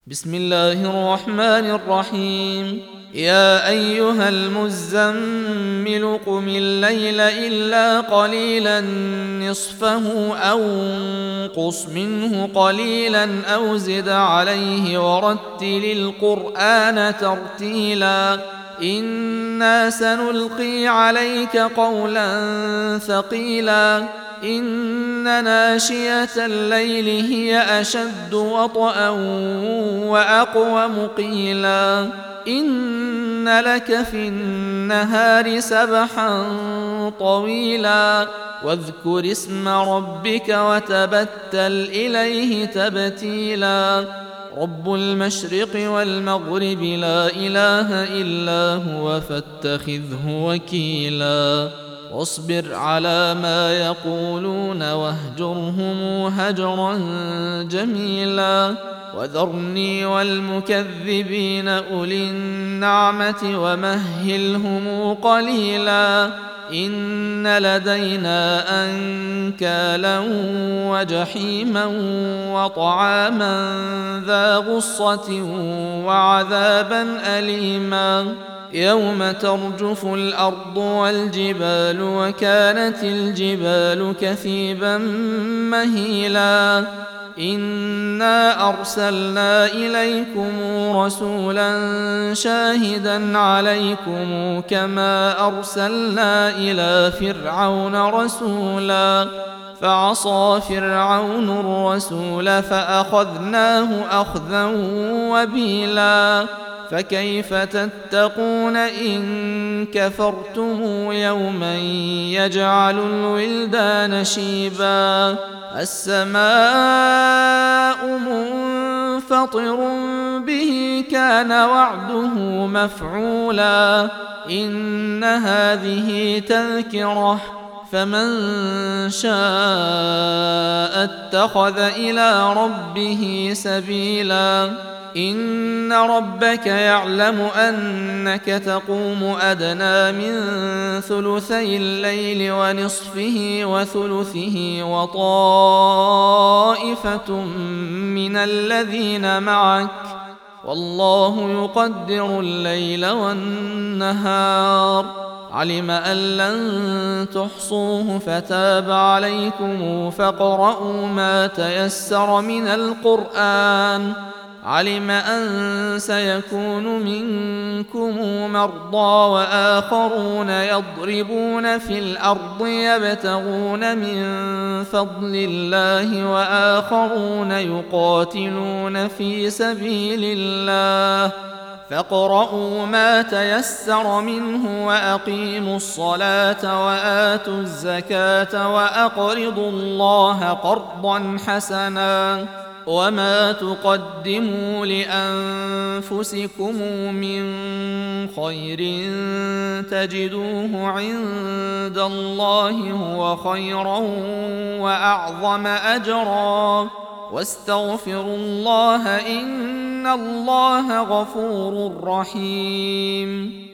بسم الله الرحمن الرحيم. يا أيها المزمل قم الليل إلا قليلا نصفه أو انقص منه قليلا أو زد عليه ورتل القرآن ترتيلا إنا سنلقي عليك قولا ثقيلا إن ناشئة الليل هي أشد وطئا وأقوم قيلا إن لك في النهار سبحا طويلا واذكر اسم ربك وتبتل إليه تبتيلا رب المشرق والمغرب لا إله إلا هو فاتخذه وكيلا واصبر على ما يقولون واهجرهم هجرا جميلا وذرني والمكذبين أولي النعمة ومهلهم قليلا إن لدينا أنكالا وجحيما وطعاما ذا غصة وعذابا أليما يوم ترجف الأرض والجبال وكانت الجبال كثيبا مهيلا إنا أرسلنا إليكم رسولا شاهدا عليكم كما أرسلنا إلى فرعون رسولا فعصى فرعون الرسول فأخذناه أخذا وبيلا فكيف تتقون إن كفرتم يوما يجعل الولدان شيبا السماء منفطر به كان وعده مفعولا إن هذه تذكرة فمن شاء اتخذ إلى ربه سبيلا إن ربك يعلم أنك تقوم أدنى من ثلثي الليل ونصفه وثلثه وطائفة من الذين معك والله يقدر الليل والنهار علم أن لن تحصوه فتاب عليكم فاقرؤوا ما تيسر من القرآن علم أن سيكون منكم مرضى وآخرون يضربون في الأرض يبتغون من فضل الله وآخرون يقاتلون في سبيل الله فاقرؤوا ما تيسر منه وأقيموا الصلاة وآتوا الزكاة وأقرضوا الله قرضا حسنا وما تقدموا لأنفسكم من خير تجدوه عند الله هو خيرا وأعظم أجرا واستغفروا الله إن الله غفور رحيم